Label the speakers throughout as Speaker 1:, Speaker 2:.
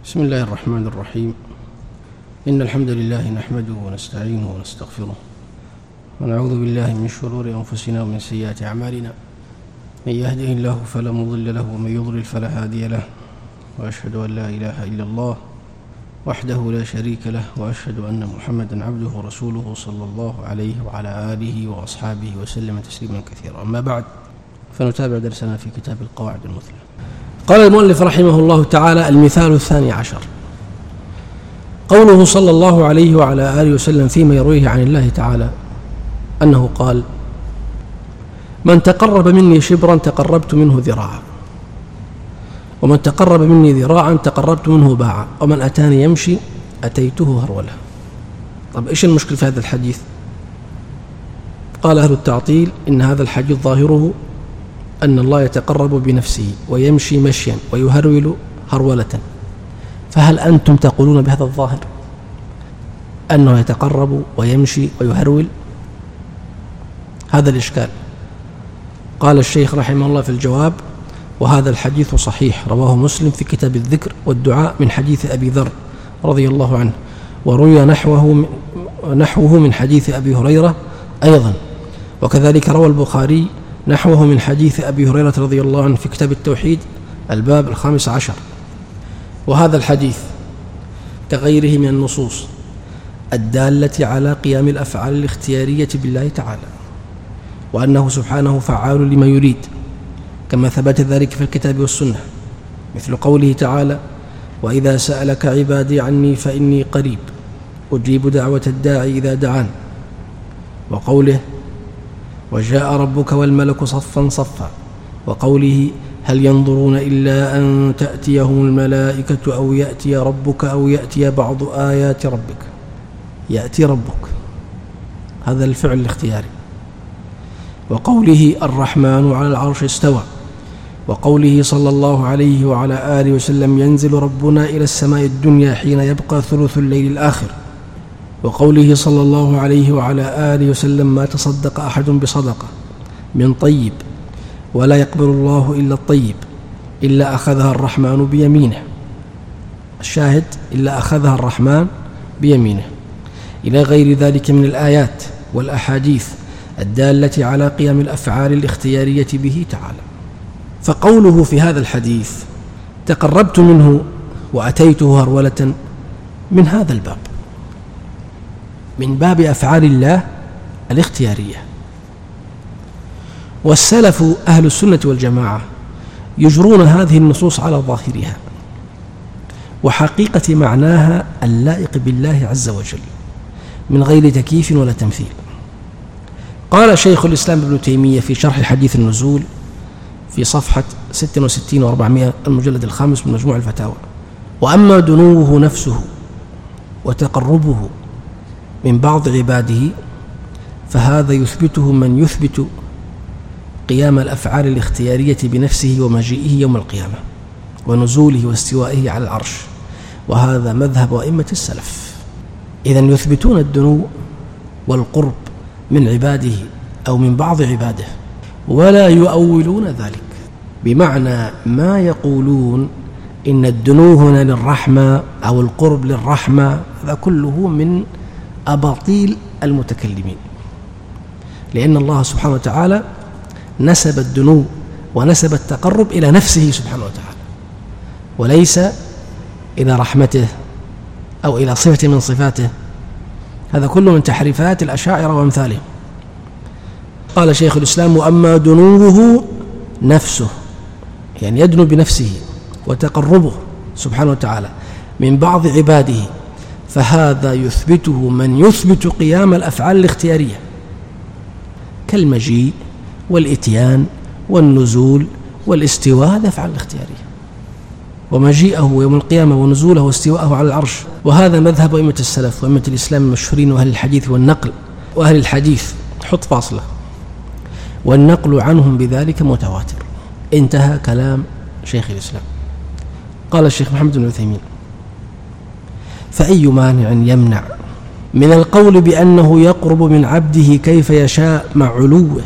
Speaker 1: بسم الله الرحمن الرحيم. إن الحمد لله نحمده ونستعينه ونستغفره ونعوذ بالله من شرور أنفسنا ومن سيئات أعمالنا. من يهده الله فلا مضل له ومن يضلل فلا هادي له، وأشهد أن لا إله إلا الله وحده لا شريك له، وأشهد أن محمدا عبده ورسوله صلى الله عليه وعلى آله وأصحابه وسلم تسليما كثيرا. أما بعد، فنتابع درسنا في كتاب القواعد المثلى. قال المؤلف رحمه الله تعالى: المثال 12، قوله صلى الله عليه وعلى آله وسلم فيما يرويه عن الله تعالى أنه قال: من تقرب مني شبرا تقربت منه ذراعا، ومن تقرب مني ذراعا تقربت منه باعا، ومن أتاني يمشي أتيته هرولة. طب إيش المشكلة في هذا الحديث؟ قال أهل التعطيل: إن هذا الحديث ظاهره أن الله يتقرب بنفسه ويمشي مشيا ويهرول هرولة، فهل أنتم تقولون بهذا الظاهر أنه يتقرب ويمشي ويهرول؟ هذا الإشكال. قال الشيخ رحمه الله في الجواب: وهذا الحديث صحيح، رواه مسلم في كتاب الذكر والدعاء من حديث أبي ذر رضي الله عنه، وروي نحوه من حديث أبي هريرة أيضا، وكذلك روى البخاري نحوه من حديث أبي هريرة رضي الله عنه في كتاب التوحيد الباب 15. وهذا الحديث كغيره من النصوص الدالة على قيام الأفعال الاختيارية بالله تعالى، وأنه سبحانه فعال لما يريد، كما ثبت ذلك في الكتاب والسنة، مثل قوله تعالى: وإذا سألك عبادي عني فإني قريب أجيب دعوة الداعي إذا دعان، وقوله: وجاء ربك والملك صفا صفا، وقوله: هل ينظرون إلا أن تأتيهم الملائكة أو يأتي ربك أو يأتي بعض آيات ربك. يأتي ربك، هذا الفعل الاختياري. وقوله: الرحمن على العرش استوى، وقوله صلى الله عليه وعلى آله وسلم: ينزل ربنا إلى السماء الدنيا حين يبقى ثلث الليل الآخر، وقوله صلى الله عليه وعلى آله وسلم: ما تصدق أحد بصدقة من طيب ولا يقبل الله إلا الطيب إلا أخذها الرحمن بيمينه. الشاهد: إلا أخذها الرحمن بيمينه، إلى غير ذلك من الآيات والأحاديث الدالة على قيام الأفعال الاختيارية به تعالى. فقوله في هذا الحديث: تقربت منه وأتيته هرولة، من هذا الباب، من باب أفعال الله الاختيارية. والسلف أهل السنة والجماعة يجرون هذه النصوص على ظاهرها وحقيقة معناها اللائق بالله عز وجل من غير تكييف ولا تمثيل. قال شيخ الإسلام ابن تيمية في شرح حديث النزول في صفحة 66 و400 المجلد 5 من مجموع الفتاوى: وأما دنوه نفسه وتقربه من بعض عباده فهذا يثبته من يثبت قيام الأفعال الاختيارية بنفسه ومجيئه يوم القيامة ونزوله واستوائه على العرش، وهذا مذهب أئمة السلف. إذن يثبتون الدنو والقرب من عباده أو من بعض عباده، ولا يؤولون ذلك، بمعنى ما يقولون إن الدنو هنا للرحمة أو القرب للرحمة، هذا كله من أباطيل المتكلمين، لأن الله سبحانه وتعالى نسب الدنو ونسب التقرب إلى نفسه سبحانه وتعالى، وليس إلى رحمته أو إلى صفة من صفاته. هذا كله من تحريفات الأشاعرة وأمثالهم. قال شيخ الإسلام: وأما دنوه نفسه، يعني يدنو بنفسه، وتقربه سبحانه وتعالى من بعض عباده، فهذا يثبته من يثبت قيام الأفعال الاختيارية كالمجيء والإتيان والنزول والاستواء، هذا أفعال الاختيارية، ومجيئه يوم القيامة ونزوله واستواءه على العرش. وهذا مذهب أئمة السلف وأئمة الإسلام المشهورين وأهل الحديث والنقل. وأهل الحديث حط فاصلة، والنقل عنهم بذلك متواتر. انتهى كلام شيخ الإسلام. قال الشيخ محمد بن عثيمين: فأي مانع يمنع من القول بأنه يقرب من عبده كيف يشاء مع علوه،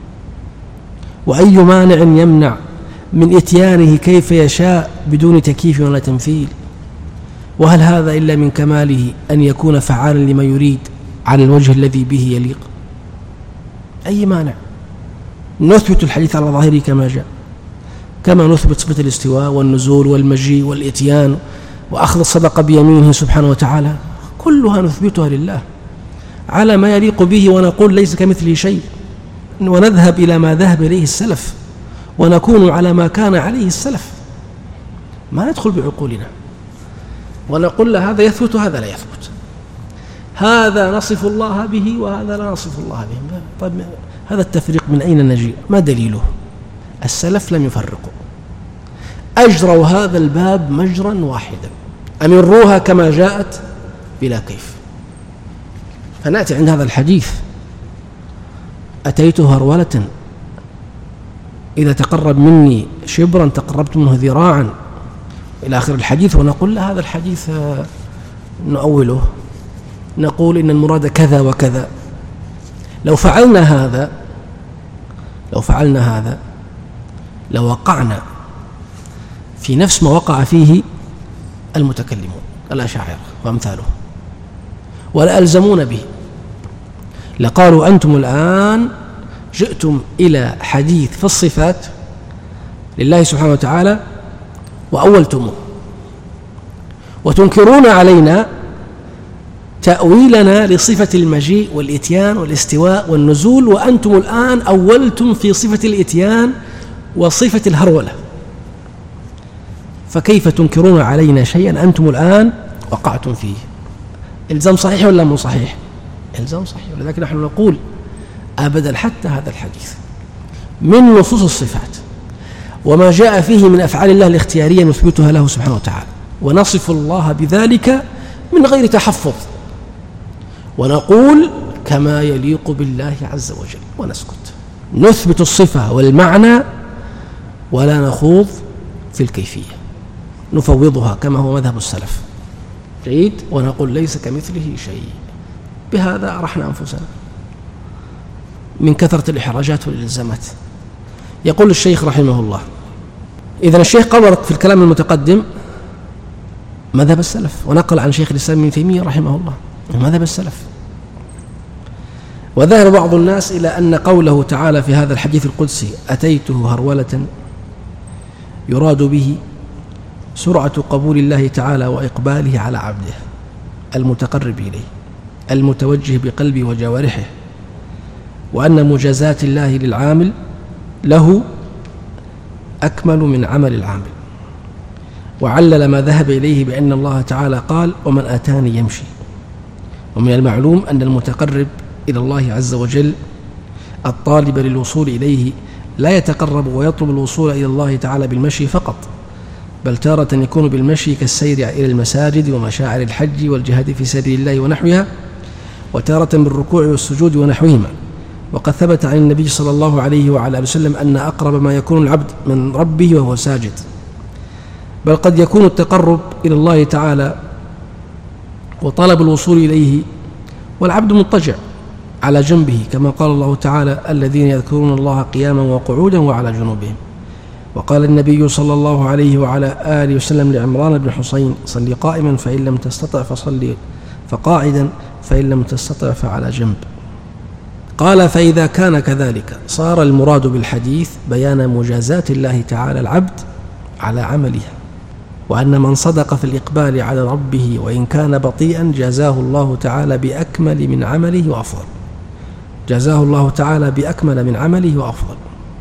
Speaker 1: وأي مانع يمنع من إتيانه كيف يشاء بدون تكييف ولا تمثيل، وهل هذا إلا من كماله أن يكون فعالا لما يريد على الوجه الذي به يليق؟ أي مانع؟ نثبت الحديث على ظاهره كما جاء، كما نثبت صفة الاستواء والنزول والمجيء والإتيان وأخذ الصدقة بيمينه سبحانه وتعالى، كلها نثبتها لله على ما يليق به، ونقول ليس كمثله شيء، ونذهب إلى ما ذهب إليه السلف، ونكون على ما كان عليه السلف، ما ندخل بعقولنا ونقول له هذا يثبت وهذا لا يثبت، هذا نصف الله به وهذا لا نصف الله به. طيب هذا التفريق من أين نجيء؟ ما دليله؟ السلف لم يفرقوا، أجروا هذا الباب مجرا واحدا، أمروها كما جاءت بلا كيف. فنأتي عند هذا الحديث أتيته هرولة، إذا تقرب مني شبرا تقربت منه ذراعا إلى آخر الحديث، ونقول له هذا الحديث نؤوله، نقول إن المراد كذا وكذا. لو فعلنا هذا لوقعنا في نفس ما وقع فيه المتكلمون الأشاعرة وأمثاله، ولألزمون به، لقالوا أنتم الآن جئتم إلى حديث في الصفات لله سبحانه وتعالى وأولتموه، وتنكرون علينا تأويلنا لصفة المجيء والإتيان والاستواء والنزول، وأنتم الآن أولتم في صفة الإتيان وصفة الهرولة، فكيف تنكرون علينا شيئا أنتم الآن وقعتم فيه؟ إلزام صحيح ولا مو صحيح؟ إلزام صحيح. ولذلك نحن نقول أبدا حتى هذا الحديث من نصوص الصفات وما جاء فيه من أفعال الله الاختيارية نثبتها له سبحانه وتعالى، ونصف الله بذلك من غير تحفظ، ونقول كما يليق بالله عز وجل، ونسكت، نثبت الصفة والمعنى ولا نخوض في الكيفية، نفوضها كما هو مذهب السلف. جيد. ونقول ليس كمثله شيء. بهذا أرحنا أنفسنا من كثرة الإحراجات والإلزامات. يقول الشيخ رحمه الله: إذن الشيخ قرر في الكلام المتقدم مذهب السلف، ونقل عن شيخ الإسلام ابن تيمية رحمه الله مذهب السلف. وذهب بعض الناس إلى أن قوله تعالى في هذا الحديث القدسي أتيته هرولة يراد به سرعة قبول الله تعالى وإقباله على عبده المتقرب إليه المتوجه بقلبه وجوارحه، وأن مجازات الله للعامل له أكمل من عمل العامل. وعلل ما ذهب إليه بأن الله تعالى قال: ومن أتاني يمشي. ومن المعلوم أن المتقرب إلى الله عز وجل الطالب للوصول إليه لا يتقرب ويطلب الوصول إلى الله تعالى بالمشي فقط، بل تارة يكون بالمشي كالسير إلى المساجد ومشاعر الحج والجهاد في سبيل الله ونحوها، وتارة بالركوع والسجود ونحوهما. وقد ثبت عن النبي صلى الله عليه وعلى آله وسلم أن أقرب ما يكون العبد من ربه وهو ساجد، بل قد يكون التقرب إلى الله تعالى وطلب الوصول إليه والعبد مضطجع على جنبه، كما قال الله تعالى: الذين يذكرون الله قياما وقعودا وعلى جنوبهم. وقال النبي صلى الله عليه وعلى آله وسلم لعمران بن حسين: صل قائما فإن لم تستطع فصل فقاعدا فإن لم تستطع فعلى جنب. قال: فإذا كان كذلك صار المراد بالحديث بيان مجازات الله تعالى العبد على عمله، وأن من صدق في الإقبال على ربه وإن كان بطيئا جازاه الله تعالى بأكمل من عمله وأفضل، جازاه الله تعالى بأكمل من عمله وأفضل.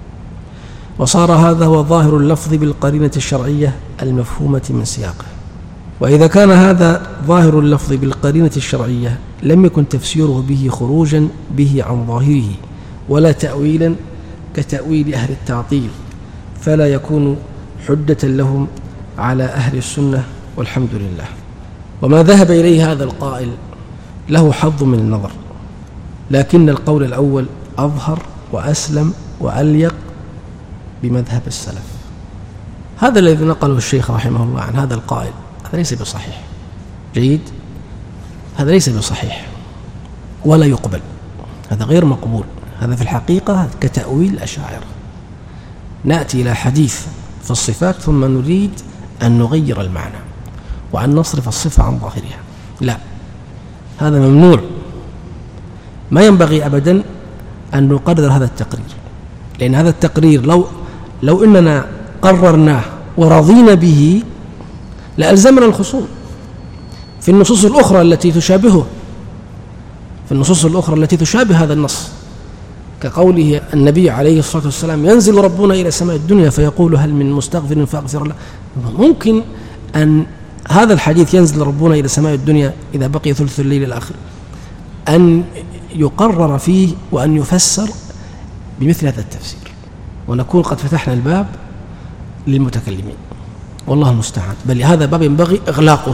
Speaker 1: وصار هذا هو ظاهر اللفظ بالقرينة الشرعية المفهومة من سياقه. وإذا كان هذا ظاهر اللفظ بالقرينة الشرعية لم يكن تفسيره به خروجا به عن ظاهره ولا تأويلا كتأويل أهل التعطيل، فلا يكون حجة لهم على أهل السنة، والحمد لله. وما ذهب إليه هذا القائل له حظ من النظر، لكن القول الأول أظهر وأسلم وأليق بمذهب السلف. هذا الذي نقله الشيخ رحمه الله عن هذا القائل هذا ليس بصحيح. جيد. هذا ليس بصحيح ولا يقبل، هذا غير مقبول، هذا في الحقيقة كتأويل الأشاعرة. نأتي إلى حديث في الصفات ثم نريد أن نغير المعنى وأن نصرف الصفة عن ظاهرها. لا، هذا ممنوع. ما ينبغي أبدا أن نقرر هذا التقرير، لأن هذا التقرير لو إننا قررناه ورضينا به لألزمنا الخصوم في النصوص الأخرى التي تشابهه، في النصوص الأخرى التي تشابه هذا النص، كقوله النبي عليه الصلاة والسلام: ينزل ربنا إلى سماء الدنيا فيقول هل من مستغفر فأغفر له. ممكن أن هذا الحديث ينزل ربنا إلى سماء الدنيا إذا بقي ثلث الليل الآخر أن يقرر فيه وأن يفسر بمثل هذا التفسير، ونكون قد فتحنا الباب للمتكلمين، والله المستعان. بل هذا باب ينبغي إغلاقه.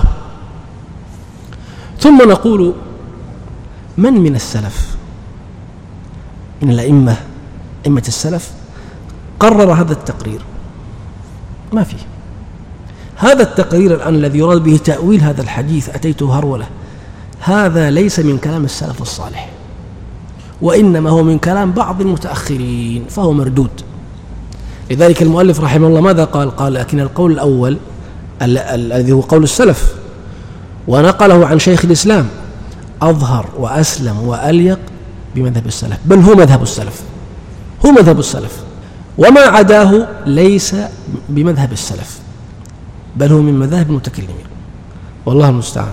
Speaker 1: ثم نقول: من السلف، من الأئمة، أئمة السلف، قرر هذا التقرير؟ ما فيه. هذا التقرير الآن الذي يراد به تأويل هذا الحديث أتيته هرولة، هذا ليس من كلام السلف الصالح، وإنما هو من كلام بعض المتأخرين، فهو مردود. لذلك المؤلف رحمه الله ماذا قال؟ لكن القول الأول الذي هو قول السلف ونقله عن شيخ الإسلام أظهر وأسلم وأليق بمذهب السلف، بل هو مذهب السلف، هو مذهب السلف، وما عداه ليس بمذهب السلف، بل هو من مذاهب المتكلمين، والله المستعان.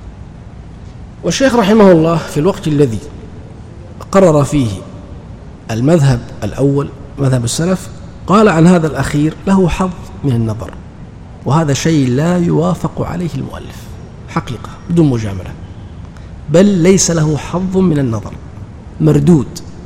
Speaker 1: والشيخ رحمه الله في الوقت الذي قرر فيه المذهب الأول مذهب السلف قال عن هذا الأخير له حظ من النظر، وهذا شيء لا يوافق عليه المؤلف حقيقة بدون مجاملة، بل ليس له حظ من النظر، مردود،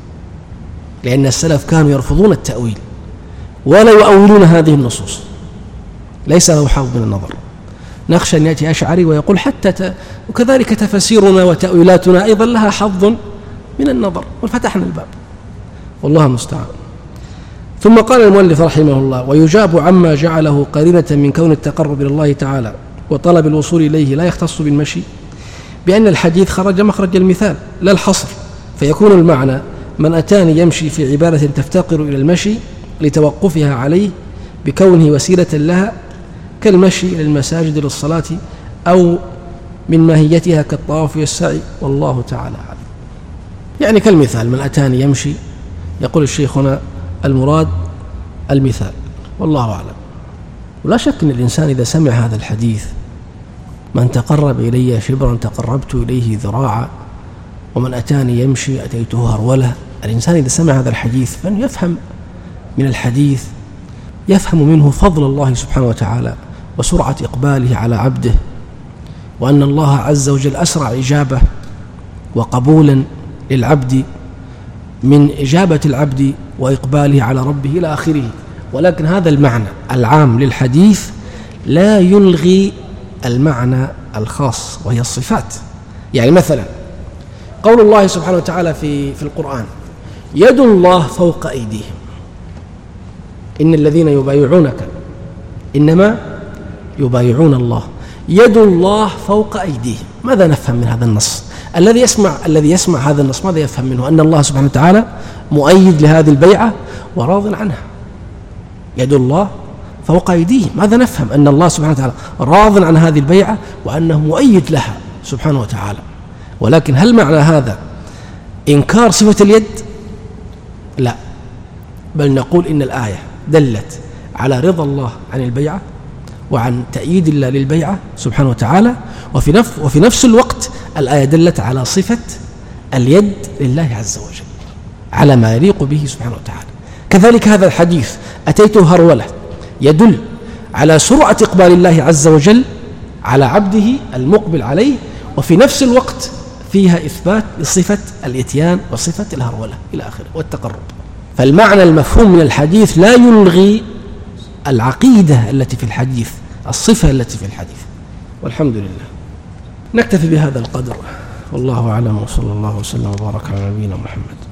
Speaker 1: لأن السلف كانوا يرفضون التأويل ولا يؤولون هذه النصوص، ليس له حظ من النظر. نخشى أن يأتي أشعري ويقول حتى وكذلك تفسيرنا وتأويلاتنا أيضا لها حظ من النظر، وفتحنا الباب، والله المستعان. ثم قال المؤلف رحمه الله: ويجاب عما جعله قرينة من كون التقرب إلى الله تعالى وطلب الوصول إليه لا يختص بالمشي، بأن الحديث خرج مخرج المثال لا الحصر، فيكون المعنى: من أتاني يمشي في عبادة تفتقر إلى المشي لتوقفها عليه بكونه وسيلة لها، كالمشي إلى المساجد للصلاة، أو من ماهيتها كالطواف والسعي، والله تعالى أعلم. يعني كالمثال، من أتاني يمشي، يقول الشيخ هنا المراد المثال، والله أعلم. ولا شك أن الإنسان إذا سمع هذا الحديث: من تقرب إلي شبرا تقربت إليه ذراعا، ومن أتاني يمشي أتيته هرولة، الإنسان إذا سمع هذا الحديث فإنه يفهم من الحديث، يفهم منه فضل الله سبحانه وتعالى وسرعة إقباله على عبده، وأن الله عز وجل أسرع إجابة وقبولا للعبد من إجابة العبد وإقباله على ربه إلى آخره. ولكن هذا المعنى العام للحديث لا يلغي المعنى الخاص وهي الصفات. يعني مثلا قول الله سبحانه وتعالى في القرآن: يد الله فوق أيديهم، إن الذين يبايعونك إنما يبايعون الله، يد الله فوق أيديهم. ماذا نفهم من هذا النص؟ الذي يسمع هذا النص ماذا يفهم منه؟ أن الله سبحانه وتعالى مؤيد لهذه البيعة وراض عنها. يد الله فوق أيديهم، ماذا نفهم؟ أن الله سبحانه وتعالى راض عن هذه البيعة وأنه مؤيد لها سبحانه وتعالى. ولكن هل معنى هذا إنكار صفة اليد؟ لا، بل نقول إن الآية دلت على رضا الله عن البيعة وعن تأييد الله للبيعة سبحانه وتعالى، وفي نفس الوقت الآية دلت على صفة اليد لله عز وجل على ما يليق به سبحانه وتعالى. كذلك هذا الحديث أتيته هرولة يدل على سرعة إقبال الله عز وجل على عبده المقبل عليه، وفي نفس الوقت فيها إثبات لصفة الإتيان وصفة الهرولة إلى آخره والتقرب. فالمعنى المفهوم من الحديث لا يلغي العقيدة التي في الحديث، الصفة التي في الحديث. والحمد لله. نكتفي بهذا القدر، والله أعلم، وصلى الله وسلم وبارك على نبينا محمد.